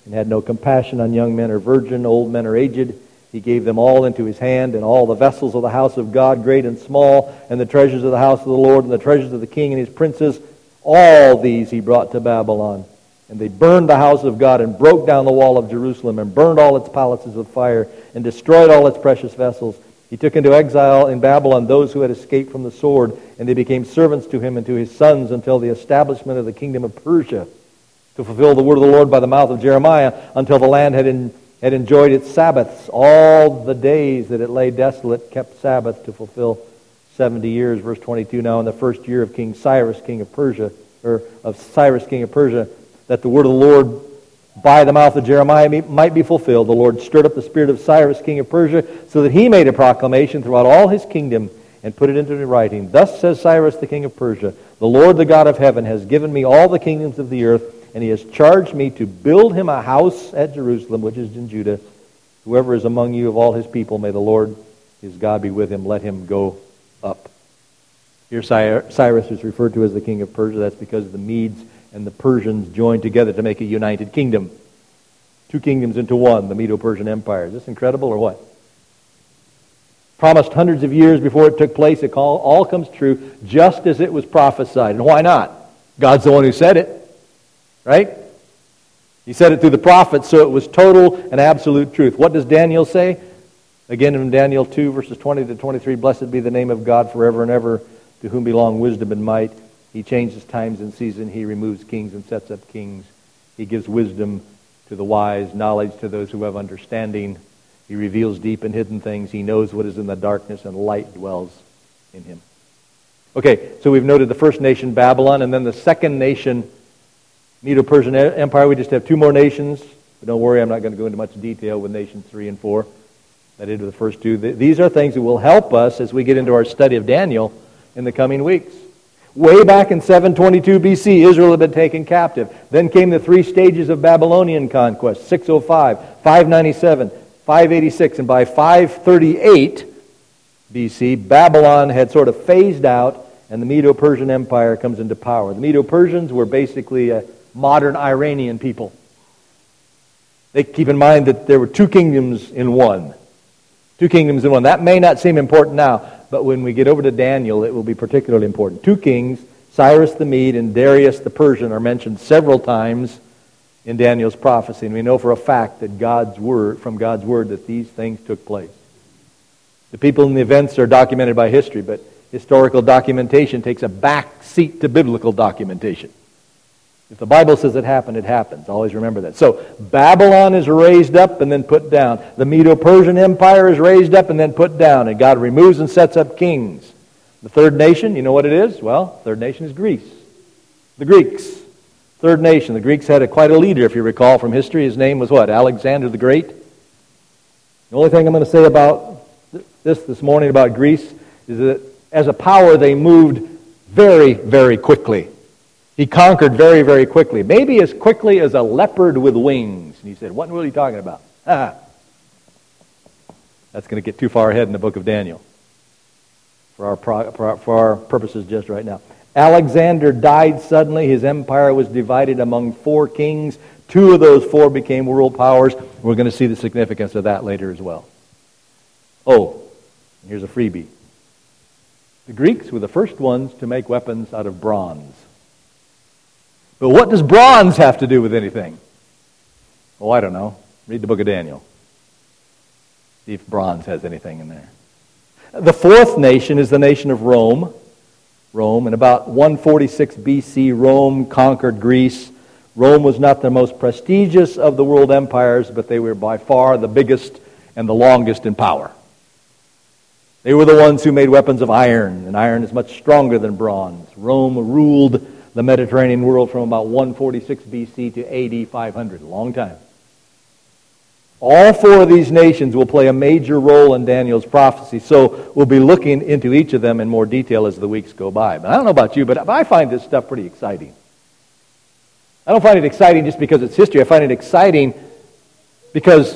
Speaker 1: and had no compassion on young men or virgin, old men or aged. He gave them all into his hand, and all the vessels of the house of God, great and small, and the treasures of the house of the Lord, and the treasures of the king and his princes, all these he brought to Babylon. And they burned the house of God, and broke down the wall of Jerusalem, and burned all its palaces with fire, and destroyed all its precious vessels. He took into exile in Babylon those who had escaped from the sword, and they became servants to him and to his sons until the establishment of the kingdom of Persia, to fulfill the word of the Lord by the mouth of Jeremiah, until the land had in, had enjoyed its Sabbaths. All the days that it lay desolate kept Sabbath to fulfill seventy years. Verse twenty-two, now in the first year of King Cyrus, king of Persia, or of Cyrus, king of Persia, that the word of the Lord by the mouth of Jeremiah might be fulfilled, the Lord stirred up the spirit of Cyrus, king of Persia, so that he made a proclamation throughout all his kingdom and put it into writing. Thus says Cyrus, the king of Persia, the Lord, the God of heaven, has given me all the kingdoms of the earth, and he has charged me to build him a house at Jerusalem, which is in Judah. Whoever is among you of all his people, may the Lord his God be with him. Let him go up. Here Cyrus is referred to as the king of Persia. That's because the Medes and the Persians joined together to make a united kingdom. Two kingdoms into one, the Medo-Persian Empire. Is this incredible or what? Promised hundreds of years before it took place, it all, all comes true just as it was prophesied. And why not? God's the one who said it, right? He said it through the prophets, so it was total and absolute truth. What does Daniel say? Again in Daniel two, verses twenty to twenty-three, blessed be the name of God forever and ever, to whom belong wisdom and might. He changes times and season. He removes kings and sets up kings. He gives wisdom to the wise, knowledge to those who have understanding. He reveals deep and hidden things. He knows what is in the darkness, and light dwells in him. Okay, so we've noted the first nation, Babylon, and then the second nation, Medo-Persian Empire. We just have two more nations. But don't worry, I'm not going to go into much detail with nations three and four. I did with the first two. These are things that will help us as we get into our study of Daniel in the coming weeks. Way back in seven twenty-two B C, Israel had been taken captive. Then came the three stages of Babylonian conquest, six oh five, five ninety-seven, five eighty-six, and by five thirty-eight B C, Babylon had sort of phased out, and the Medo-Persian Empire comes into power. The Medo-Persians were basically a modern Iranian people. They keep in mind that there were two kingdoms in one. Two kingdoms in one. That may not seem important now, but when we get over to Daniel, it will be particularly important. Two kings, Cyrus the Mede and Darius the Persian, are mentioned several times in Daniel's prophecy, and we know for a fact that God's word, from God's word, that these things took place. The people and the events are documented by history, but historical documentation takes a back seat to biblical documentation. If the Bible says it happened, it happens. Always remember that. So Babylon is raised up and then put down. The Medo-Persian Empire is raised up and then put down. And God removes and sets up kings. The third nation, you know what it is? Well, third nation is Greece. The Greeks. Third nation. The Greeks had a, quite a leader, if you recall from history. His name was what? Alexander the Great. The only thing I'm going to say about this this morning about Greece is that as a power they moved very, very quickly. He conquered very, very quickly. Maybe as quickly as a leopard with wings. And he said, what in the world are you talking about? Ah. That's going to get too far ahead in the book of Daniel. For our, pro, for our, for our purposes just right now. Alexander died suddenly. His empire was divided among four kings. Two of those four became world powers. We're going to see the significance of that later as well. Oh, here's a freebie. The Greeks were the first ones to make weapons out of bronze. But what does bronze have to do with anything? Oh, I don't know. Read the book of Daniel. See if bronze has anything in there. The fourth nation is the nation of Rome. Rome, in about one forty-six B C, Rome conquered Greece. Rome was not the most prestigious of the world empires, but they were by far the biggest and the longest in power. They were the ones who made weapons of iron, and iron is much stronger than bronze. Rome ruled the Mediterranean world from about one forty-six B C to A D five hundred, a long time. All four of these nations will play a major role in Daniel's prophecy, so we'll be looking into each of them in more detail as the weeks go by. But I don't know about you, but I find this stuff pretty exciting. I don't find it exciting just because it's history. I find it exciting because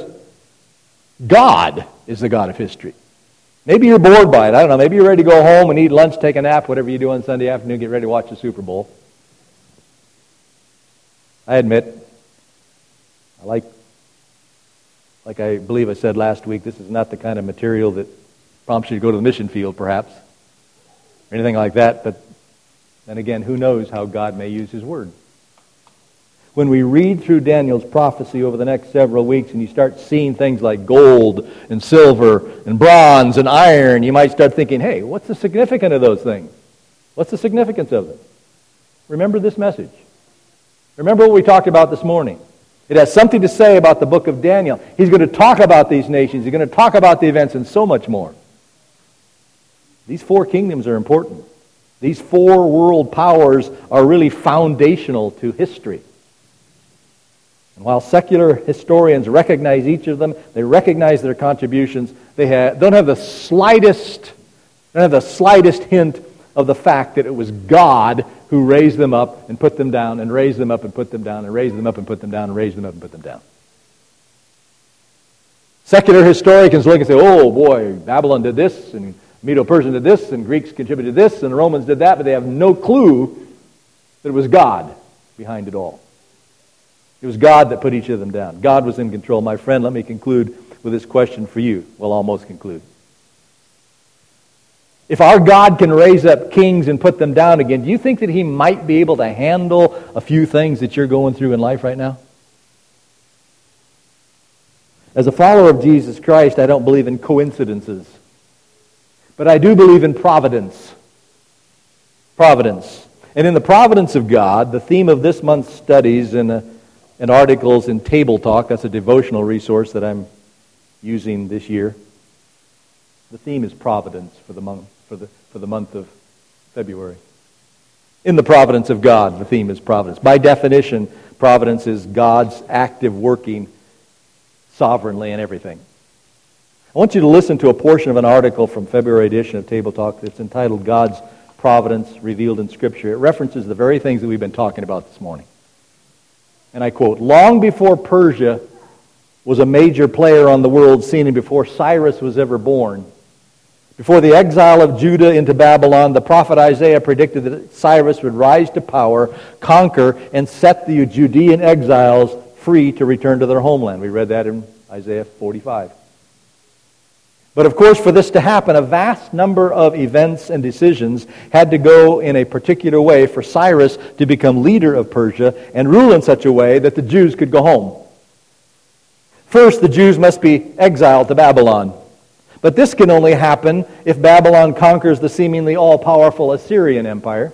Speaker 1: God is the God of history. Maybe you're bored by it. I don't know. Maybe you're ready to go home and eat lunch, take a nap, whatever you do on Sunday afternoon, get ready to watch the Super Bowl. I admit, I like, like I believe I said last week, this is not the kind of material that prompts you to go to the mission field, perhaps, or anything like that, but then again, who knows how God may use His Word. When we read through Daniel's prophecy over the next several weeks and you start seeing things like gold and silver and bronze and iron, you might start thinking, hey, what's the significance of those things? What's the significance of them? Remember this message. Remember what we talked about this morning. It has something to say about the book of Daniel. He's going to talk about these nations. He's going to talk about the events and so much more. These four kingdoms are important. These four world powers are really foundational to history. And while secular historians recognize each of them, they recognize their contributions, they have, don't have the slightest, don't have the slightest hint of the fact that it was God who raised them up and put them down, and raised them up and put them down, and raised them up and put them down, and raised them up and put them down. Secular historians look and say, oh boy, Babylon did this, and Medo-Persian did this, and Greeks contributed this, and the Romans did that, but they have no clue that it was God behind it all. It was God that put each of them down. God was in control. My friend, let me conclude with this question for you. We'll almost conclude. If our God can raise up kings and put them down again, do you think that He might be able to handle a few things that you're going through in life right now? As a follower of Jesus Christ, I don't believe in coincidences. But I do believe in providence. Providence. And in the providence of God, the theme of this month's studies and, uh, and articles in Table Talk, that's a devotional resource that I'm using this year. The theme is providence for the month, for the, for the month of February. In the providence of God, the theme is providence. By definition, providence is God's active working sovereignly in everything. I want you to listen to a portion of an article from February edition of Table Talk that's entitled God's Providence Revealed in Scripture. It references the very things that we've been talking about this morning. And I quote, long before Persia was a major player on the world scene and before Cyrus was ever born, before the exile of Judah into Babylon, the prophet Isaiah predicted that Cyrus would rise to power, conquer, and set the Judean exiles free to return to their homeland. We read that in Isaiah forty-five. But of course, for this to happen, a vast number of events and decisions had to go in a particular way for Cyrus to become leader of Persia and rule in such a way that the Jews could go home. First, the Jews must be exiled to Babylon. But this can only happen if Babylon conquers the seemingly all-powerful Assyrian Empire,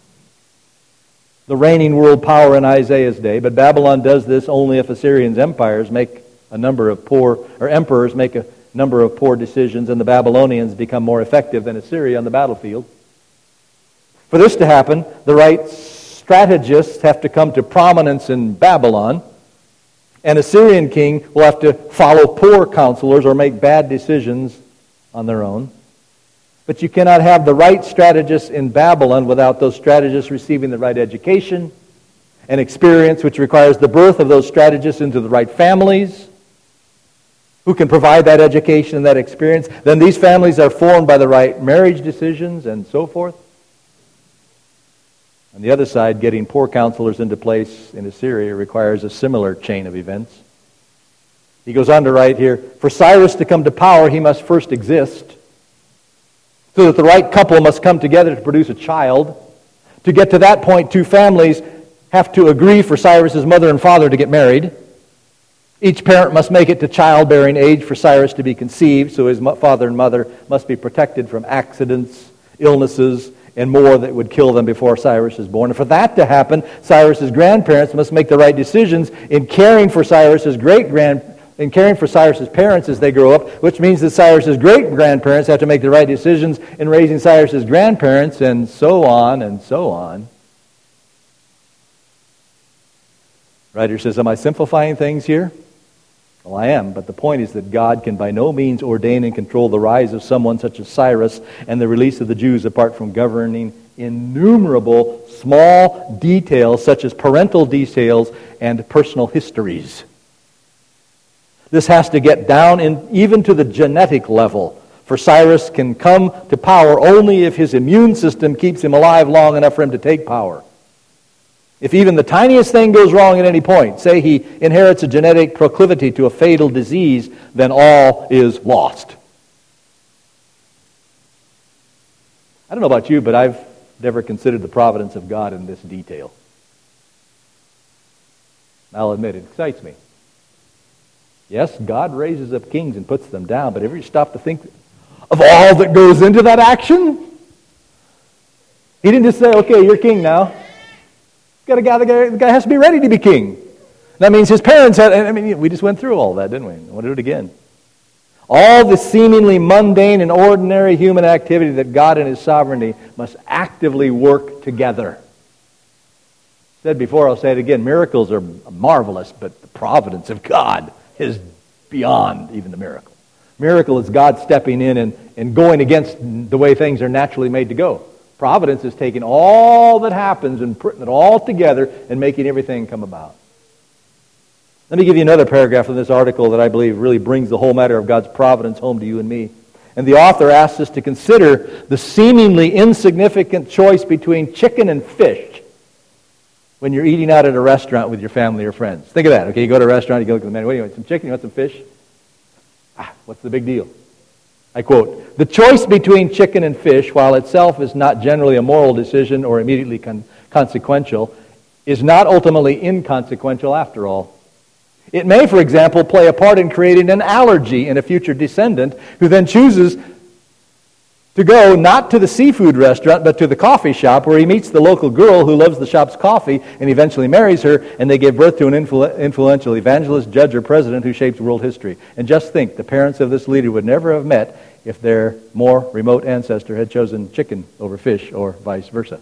Speaker 1: the reigning world power in Isaiah's day. But Babylon does this only if Assyrian's empires make a number of poor, or emperors make a number of poor decisions, and the Babylonians become more effective than Assyria on the battlefield. For this to happen, the right strategists have to come to prominence in Babylon. An Assyrian king will have to follow poor counselors or make bad decisions on their own. But you cannot have the right strategists in Babylon without those strategists receiving the right education and experience, which requires the birth of those strategists into the right families who can provide that education and that experience. Then these families are formed by the right marriage decisions and so forth. On the other side, getting poor counselors into place in Assyria requires a similar chain of events. He goes on to write here, for Cyrus to come to power, he must first exist, so that the right couple must come together to produce a child. To get to that point, two families have to agree for Cyrus's mother and father to get married. Each parent must make it to childbearing age for Cyrus to be conceived, so his father and mother must be protected from accidents, illnesses, and more that would kill them before Cyrus is born. And for that to happen, Cyrus's grandparents must make the right decisions in caring for Cyrus's great-grand, in caring for Cyrus's parents as they grow up, which means that Cyrus's great-grandparents have to make the right decisions in raising Cyrus's grandparents, and so on and so on. Writer says, am I simplifying things here? Well, I am, but the point is that God can by no means ordain and control the rise of someone such as Cyrus and the release of the Jews apart from governing innumerable small details such as parental details and personal histories. This has to get down in, even to the genetic level, for Cyrus can come to power only if his immune system keeps him alive long enough for him to take power. If even the tiniest thing goes wrong at any point, say he inherits a genetic proclivity to a fatal disease, then all is lost. I don't know about you, but I've never considered the providence of God in this detail. I'll admit, it excites me. Yes, God raises up kings and puts them down, but ever you stop to think of all that goes into that action? He didn't just say, okay, you're king now. Got a guy, the guy, the guy has to be ready to be king. That means his parents had, I mean, we just went through all that, didn't we? I want to do it again. All the seemingly mundane and ordinary human activity that God in His sovereignty must actively work together. Said before, I'll say it again, miracles are marvelous, but the providence of God is beyond even the miracle. Miracle is God stepping in and, and going against the way things are naturally made to go. Providence is taking all that happens and putting it all together and making everything come about. Let me give you another paragraph in this article that I believe really brings the whole matter of God's providence home to you and me. And the author asks us to consider the seemingly insignificant choice between chicken and fish when you're eating out at a restaurant with your family or friends. Think of that. Okay, you go to a restaurant, you go look at the menu. What do you want? Some chicken? You want some fish? Ah, what's the big deal? I quote, "The choice between chicken and fish, while itself is not generally a moral decision or immediately con- consequential, is not ultimately inconsequential after all. It may, for example, play a part in creating an allergy in a future descendant who then chooses to go not to the seafood restaurant but to the coffee shop where he meets the local girl who loves the shop's coffee and eventually marries her, and they give birth to an influ- influential evangelist, judge, or president who shapes world history. And just think, the parents of this leader would never have met if their more remote ancestor had chosen chicken over fish or vice versa."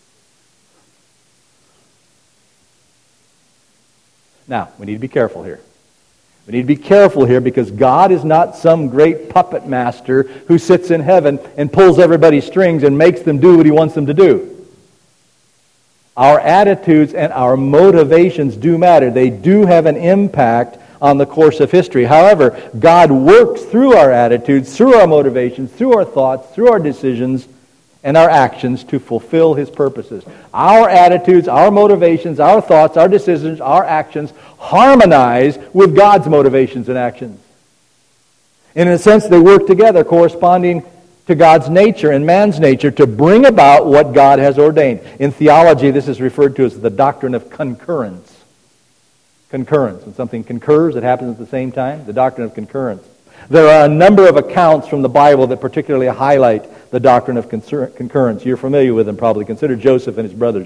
Speaker 1: Now, we need to be careful here. We need to be careful here because God is not some great puppet master who sits in heaven and pulls everybody's strings and makes them do what He wants them to do. Our attitudes and our motivations do matter. They do have an impact on the course of history. However, God works through our attitudes, through our motivations, through our thoughts, through our decisions, and our actions to fulfill His purposes. Our attitudes, our motivations, our thoughts, our decisions, our actions harmonize with God's motivations and actions. In a sense, they work together, corresponding to God's nature and man's nature to bring about what God has ordained. In theology, this is referred to as the doctrine of concurrence. Concurrence. When something concurs, it happens at the same time. The doctrine of concurrence. There are a number of accounts from the Bible that particularly highlight the doctrine of concurrence. You're familiar with them probably. Consider Joseph and his brothers.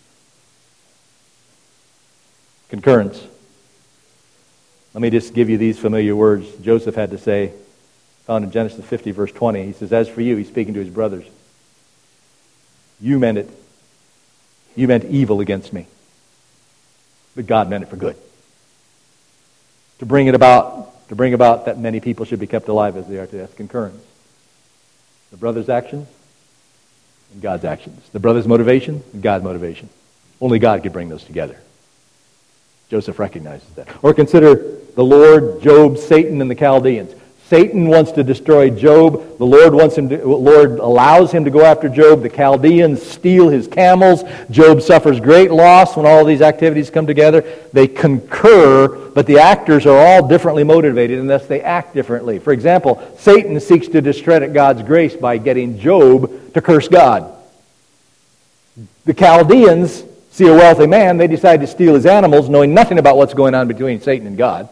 Speaker 1: Concurrence. Let me just give you these familiar words Joseph had to say, found in Genesis fifty, verse twenty. He says, "As for you," he's speaking to his brothers, "you meant it. You meant evil against me. But God meant it for good. To bring it about To bring about that many people should be kept alive as they are today." That's concurrence. The brother's actions and God's actions. The brother's motivation and God's motivation. Only God could bring those together. Joseph recognizes that. Or consider the Lord, Job, Satan, and the Chaldeans. Satan wants to destroy Job. The Lord wants him to, Lord allows him to go after Job. The Chaldeans steal his camels. Job suffers great loss when all of these activities come together. They concur, but the actors are all differently motivated, and thus they act differently. For example, Satan seeks to discredit God's grace by getting Job to curse God. The Chaldeans see a wealthy man. They decide to steal his animals, knowing nothing about what's going on between Satan and God.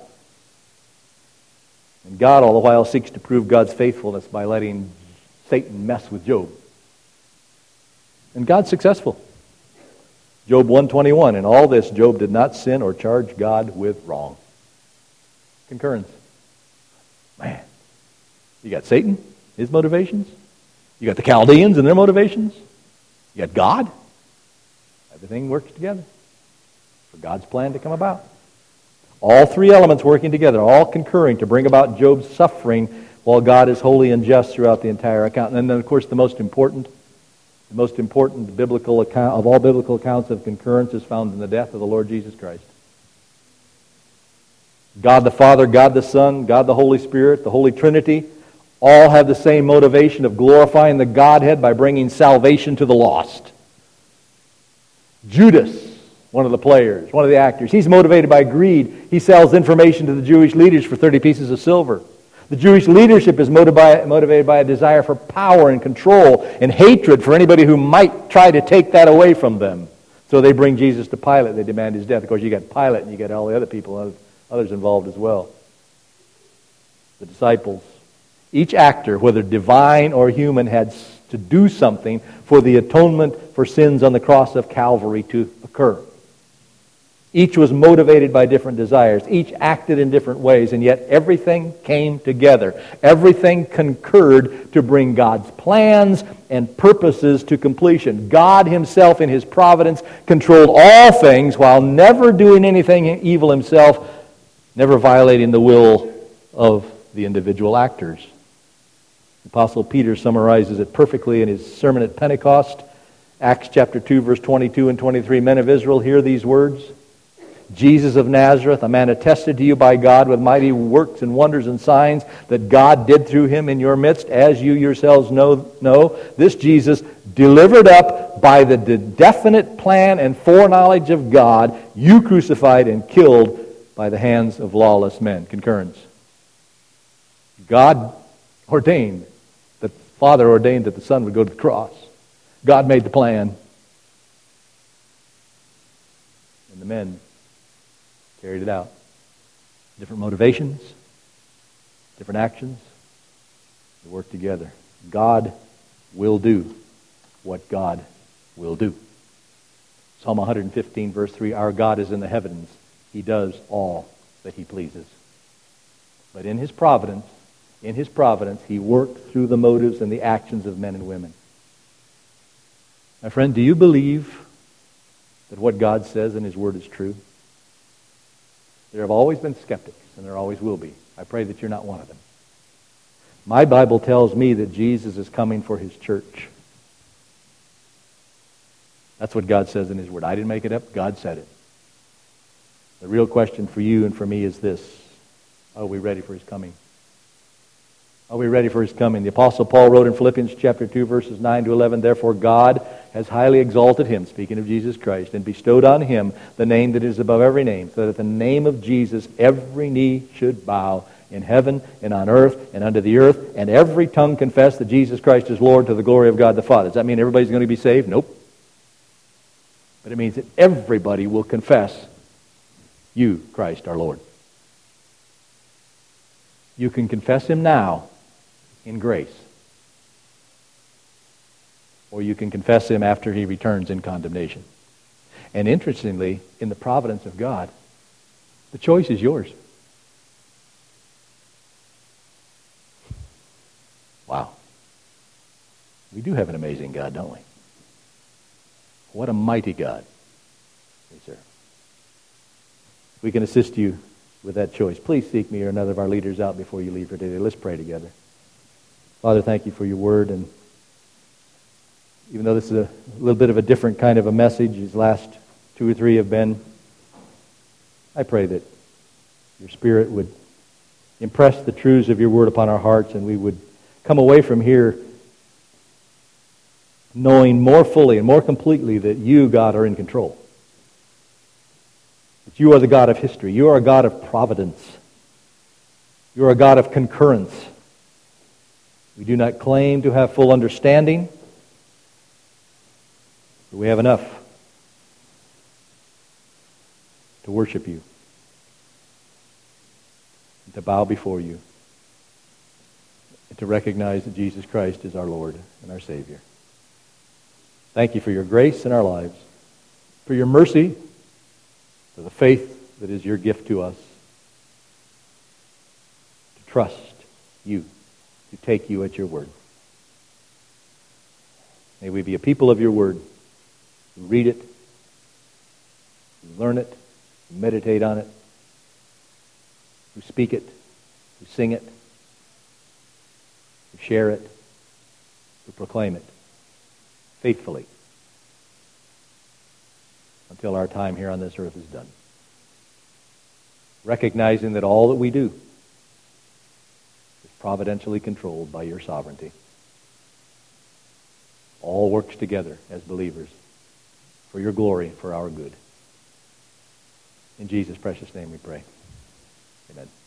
Speaker 1: And God all the while seeks to prove God's faithfulness by letting Satan mess with Job. And God's successful. Job one twenty-one, "In all this Job did not sin or charge God with wrong." Concurrence. Man, you got Satan, his motivations. You got the Chaldeans and their motivations. You got God. Everything works together for God's plan to come about. All three elements working together, all concurring to bring about Job's suffering while God is holy and just throughout the entire account. And then, of course, the most important, the most important biblical account of all biblical accounts of concurrence is found in the death of the Lord Jesus Christ. God the Father, God the Son, God the Holy Spirit, the Holy Trinity, all have the same motivation of glorifying the Godhead by bringing salvation to the lost. Judas, one of the players, one of the actors. He's motivated by greed. He sells information to the Jewish leaders for thirty pieces of silver. The Jewish leadership is motivated by, motivated by a desire for power and control and hatred for anybody who might try to take that away from them. So they bring Jesus to Pilate. They demand his death. Of course, you got Pilate and you got all the other people, others involved as well. The disciples. Each actor, whether divine or human, had to do something for the atonement for sins on the cross of Calvary to occur. Each was motivated by different desires. Each acted in different ways, and yet everything came together. Everything concurred to bring God's plans and purposes to completion. God himself in his providence controlled all things while never doing anything evil himself, never violating the will of the individual actors. The Apostle Peter summarizes it perfectly in his sermon at Pentecost. Acts chapter two, verse twenty-two and twenty-three. Men of Israel, hear these words. Jesus of Nazareth, a man attested to you by God with mighty works and wonders and signs that God did through him in your midst, as you yourselves know, know. This Jesus, delivered up by the definite plan and foreknowledge of God, you crucified and killed by the hands of lawless men. Concurrence. God ordained, the Father ordained that the Son would go to the cross. God made the plan. And the men carried it out. Different motivations, different actions. They work together. God will do what God will do. Psalm one fifteen, verse three, our God is in the heavens. He does all that he pleases. But in his providence, in his providence, he worked through the motives and the actions of men and women. My friend, do you believe that what God says in his word is true? There have always been skeptics, and there always will be. I pray that you're not one of them. My Bible tells me that Jesus is coming for his church. That's what God says in his word. I didn't make it up. God said it. The real question for you and for me is this. Are we ready for his coming? Are we ready for his coming? The Apostle Paul wrote in Philippians chapter two, verses nine to eleven, therefore God has highly exalted him, speaking of Jesus Christ, and bestowed on him the name that is above every name, so that at the name of Jesus every knee should bow in heaven and on earth and under the earth, and every tongue confess that Jesus Christ is Lord to the glory of God the Father. Does that mean everybody's going to be saved? Nope. But it means that everybody will confess you, Christ, our Lord. You can confess him now in grace. Or you can confess him after he returns in condemnation. And interestingly, in the providence of God, the choice is yours. Wow. We do have an amazing God, don't we? What a mighty God we serve. We can assist you with that choice. Please seek me or another of our leaders out before you leave for today. Let's pray together. Father, thank you for your word, and even though this is a little bit of a different kind of a message, these last two or three have been, I pray that your Spirit would impress the truths of your word upon our hearts, and we would come away from here knowing more fully and more completely that you, God, are in control. That you are the God of history. You are a God of providence. You are a God of concurrence. We do not claim to have full understanding, but we have enough to worship you, and to bow before you, and to recognize that Jesus Christ is our Lord and our Savior. Thank you for your grace in our lives, for your mercy, for the faith that is your gift to us, to trust you, to take you at your word. May we be a people of your word who read it, who learn it, who meditate on it, who speak it, who sing it, who share it, who proclaim it faithfully until our time here on this earth is done. Recognizing that all that we do is providentially controlled by your sovereignty. All works together as believers for your glory, for our good. In Jesus' precious name we pray. Amen.